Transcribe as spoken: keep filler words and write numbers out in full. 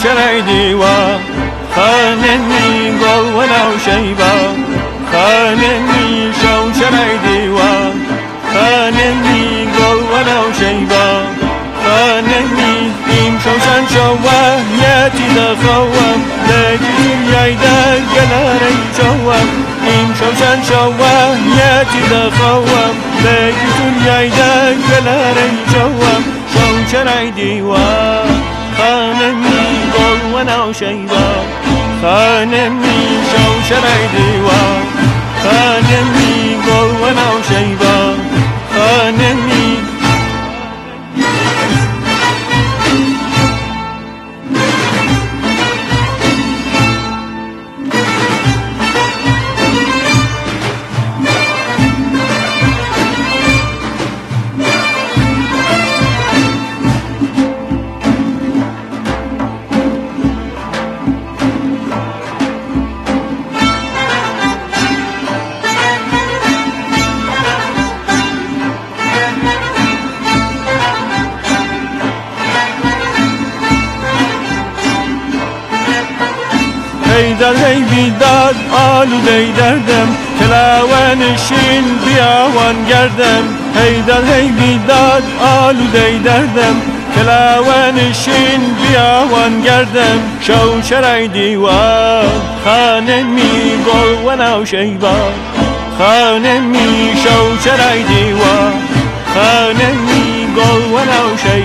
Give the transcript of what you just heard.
شوشر دیوار خانه می گل و نوشیبا خانه می شوشر دیوار خانه می گل و نوشیبا خانه می این شوشن شوه یتی دخوام لگی یایده گلاره شوام این شوشن شوه یتی دخوام لگی یایده گلاره شوام شوشر دیوار خانه می گل و نوشیبا خانه می شوشر دیوار خانه می گل و نوشیبا خانه می هیدر هی بیداد آلوده دردم کلاوانشین بیاوان گردم هیدر هی بیداد آلوده دردم کلاوانشین بیاوان گردم شوشر دیوار خانه می گل و نوشیبا خانه می شوشر دیوار خانه می گل و نوشیبا